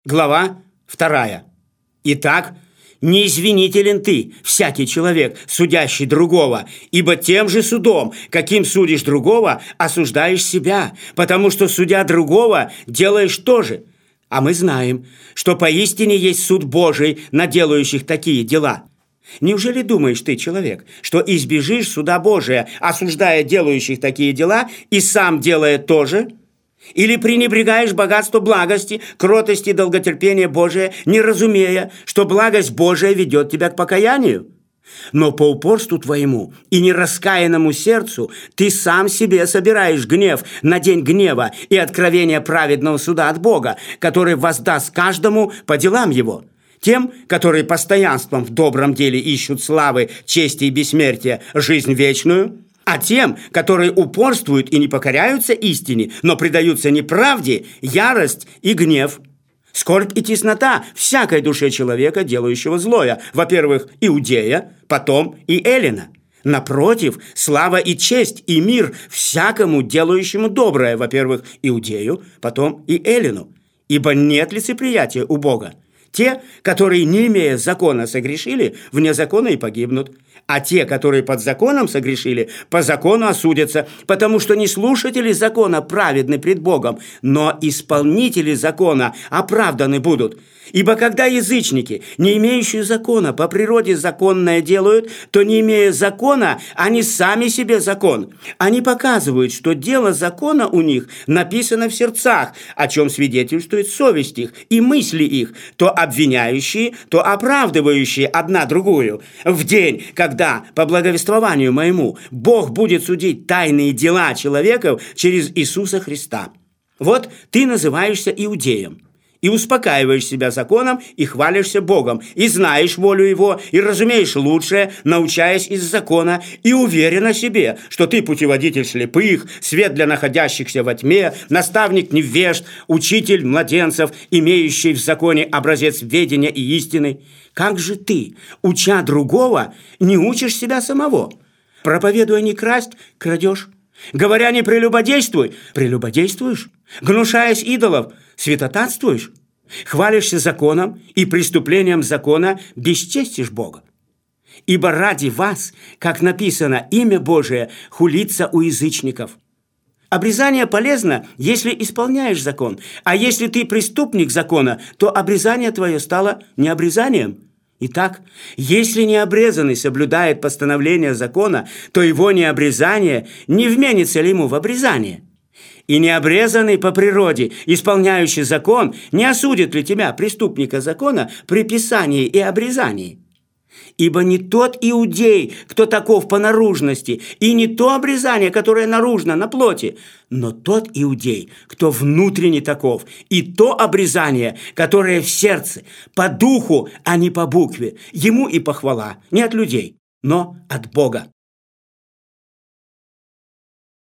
Глава 2. Итак, не извинителен ты, всякий человек, судящий другого, ибо тем же судом, каким судишь другого, осуждаешь себя, потому что, судя другого, делаешь то же. А мы знаем, что поистине есть суд Божий на делающих такие дела. Неужели думаешь ты, человек, что избежишь суда Божия, осуждая делающих такие дела, и сам делая то же? Или пренебрегаешь богатству благости, кротости и долготерпения Божия, не разумея, что благость Божия ведет тебя к покаянию? Но по упорству твоему и нераскаянному сердцу ты сам себе собираешь гнев на день гнева и откровения праведного суда от Бога, который воздаст каждому по делам его. Тем, которые постоянством в добром деле ищут славы, чести и бессмертия, жизнь вечную, а тем, которые упорствуют и не покоряются истине, но предаются неправде, ярость и гнев. Скорбь и теснота всякой душе человека, делающего злое, во-первых, Иудея, потом и Эллина. Напротив, слава и честь и мир всякому, делающему доброе, во-первых, Иудею, потом и Эллину. Ибо нет лицеприятия у Бога. Те, которые, не имея закона, согрешили, вне закона и погибнут. А те, которые под законом согрешили, по закону осудятся, потому что не слушатели закона праведны пред Богом, но исполнители закона оправданы будут. Ибо когда язычники, не имеющие закона, по природе законное делают, то, не имея закона, они сами себе закон. Они показывают, что дело закона у них написано в сердцах, о чем свидетельствует совесть их и мысли их, то обвиняющие, то оправдывающие одна другую. В день, когда по благовествованию моему Бог будет судить тайные дела человеков через Иисуса Христа. Вот ты называешься иудеем, и успокаиваешь себя законом, и хвалишься Богом, и знаешь волю Его, и разумеешь лучшее, научаясь из закона, и уверен о себе, что ты путеводитель слепых, свет для находящихся во тьме, наставник невежд, учитель младенцев, имеющий в законе образец ведения и истины. Как же ты, уча другого, не учишь себя самого? Проповедуя не красть, крадешь. Говоря не прелюбодействуй, прелюбодействуешь. Гнушаясь идолов, святотатствуешь. Хвалишься законом и преступлением закона бесчестишь Бога. Ибо ради вас, как написано, имя Божие хулится у язычников. Обрезание полезно, если исполняешь закон, а если ты преступник закона, то обрезание твое стало необрезанием. Итак, если необрезанный соблюдает постановление закона, то его необрезание не вменится ли ему в обрезание? И необрезанный по природе, исполняющий закон, не осудит ли тебя, преступника закона, при писании и обрезании? Ибо не тот иудей, кто таков по наружности, и не то обрезание, которое наружно, на плоти, но тот иудей, кто внутренне таков, и то обрезание, которое в сердце, по духу, а не по букве. Ему и похвала, не от людей, но от Бога.